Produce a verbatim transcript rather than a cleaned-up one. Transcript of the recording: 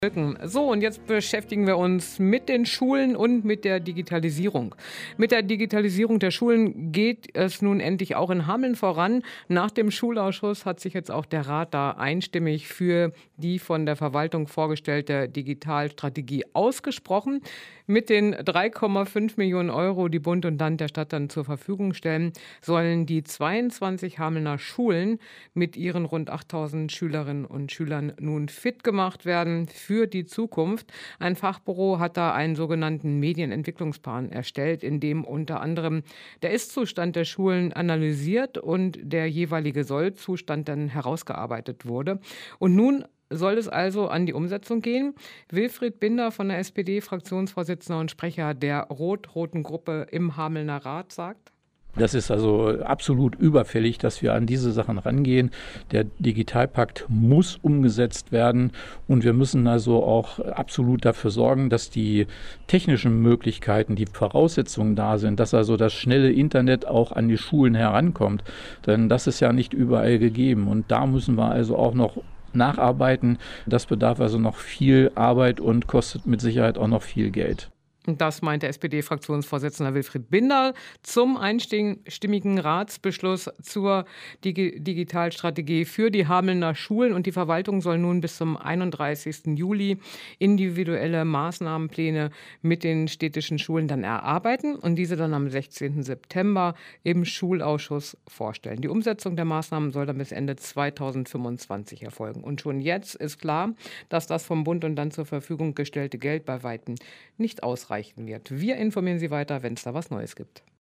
So, und jetzt beschäftigen wir uns mit den Schulen und mit der Digitalisierung. Mit der Digitalisierung der Schulen geht es nun endlich auch in Hameln voran. Nach dem Schulausschuss hat sich jetzt auch der Rat da einstimmig für die von der Verwaltung vorgestellte Digitalstrategie ausgesprochen. Mit den drei Komma fünf Millionen Euro, die Bund und Land der Stadt dann zur Verfügung stellen, sollen die zweiundzwanzig Hamelner Schulen mit ihren rund achttausend Schülerinnen und Schülern nun fit gemacht werden für die Zukunft. Ein Fachbüro hat da einen sogenannten Medienentwicklungsplan erstellt, in dem unter anderem der Ist-Zustand der Schulen analysiert und der jeweilige Soll-Zustand dann herausgearbeitet wurde. Und nun soll es also an die Umsetzung gehen. Wilfried Binder von der S P D, Fraktionsvorsitzender und Sprecher der rot-roten Gruppe im Hamelner Rat, sagt: Das ist also absolut überfällig, dass wir an diese Sachen rangehen. Der Digitalpakt muss umgesetzt werden und wir müssen also auch absolut dafür sorgen, dass die technischen Möglichkeiten, die Voraussetzungen da sind, dass also das schnelle Internet auch an die Schulen herankommt. Denn das ist ja nicht überall gegeben und da müssen wir also auch noch nacharbeiten. Das bedarf also noch viel Arbeit und kostet mit Sicherheit auch noch viel Geld. Das meinte S P D-Fraktionsvorsitzender Wilfried Binder zum einstimmigen Ratsbeschluss zur Digi- Digitalstrategie für die Hamelner Schulen. Und die Verwaltung soll nun bis zum einunddreißigsten Juli individuelle Maßnahmenpläne mit den städtischen Schulen dann erarbeiten und diese dann am sechzehnten September im Schulausschuss vorstellen. Die Umsetzung der Maßnahmen soll dann bis Ende zweitausendfünfundzwanzig erfolgen. Und schon jetzt ist klar, dass das vom Bund und dann zur Verfügung gestellte Geld bei weitem nicht ausreicht. Wird. Wir informieren Sie weiter, wenn es da was Neues gibt.